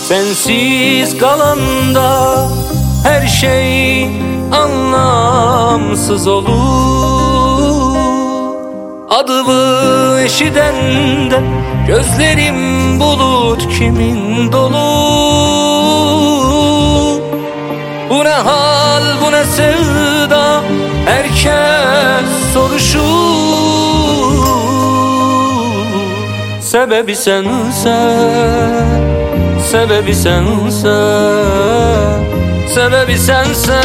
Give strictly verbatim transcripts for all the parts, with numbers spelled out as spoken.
Sensiz kalanda her şey anlamsız olur. Adımı eşidende gözlerim bulut kimin dolu. Bu ne hal, bu ne sevda, herkes soruşur. Sebebi sensen, sebebi sensen, sebebi sensen.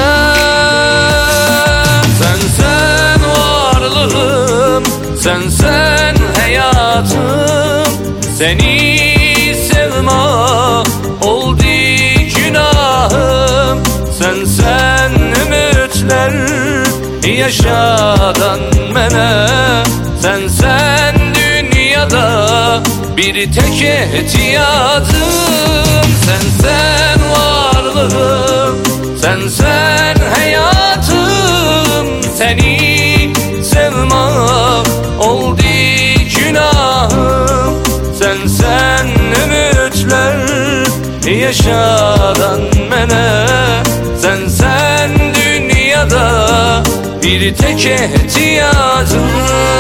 Sensen varlığım, sensen hayatım. Seni sevmek oldu günahım. Sensen ümitler yaşadan mene. Sensen dünyada bir tek ehtiyadım. Sensen varlığım, sensen hayatım. Seni sevmek oldu günahım. Sensen ümitler yaşadan mene. Sensen dünyada bir tek ehtiyadım.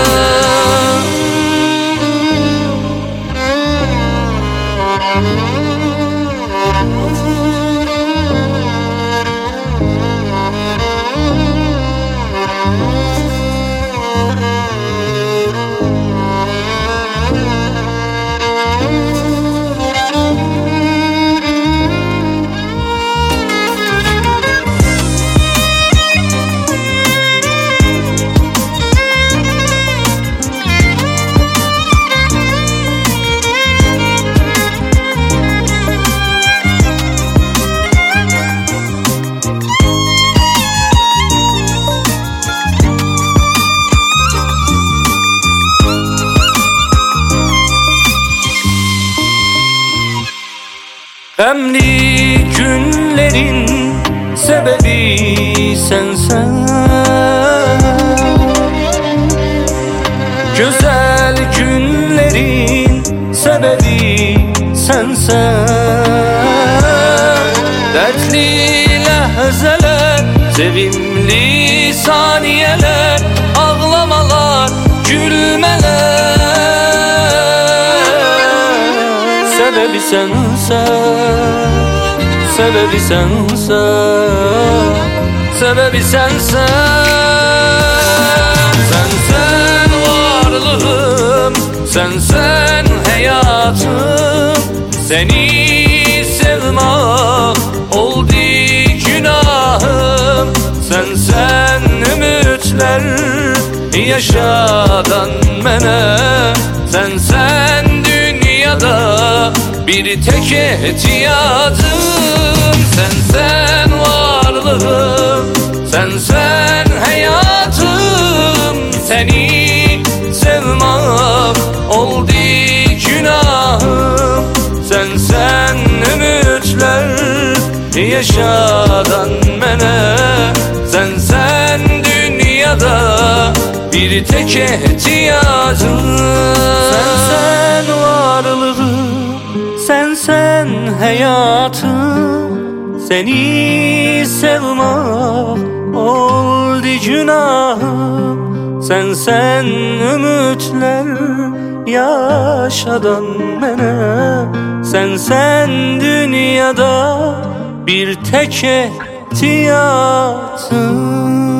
Emli günlerin sebebi sensen. Güzel günlerin sebebi sensen. Dertli lehzeler, sevimli saniyeler, ağlamalar, gülmeler. Sebebi sensen, sebebi sensen, sebebi sensen. Sensen varlığım, sensen hayatım. Seni sevmek oldu günahım. Sensen ümitler yaşadan mene. Sensen dünyada bir tek ehtiyadım. Sensen varlığım, sensen hayatım. Seni sevmek oldu günahım. Sensen ümitler yaşadan mene. Sensen dünyada bir tek ehtiyadım. Sensen varlığım, sensen hayatım. Seni sevmek oldu günahım. Sensen ümitler yaşadan mene. Sensen dünyada bir tek ehtiyatım.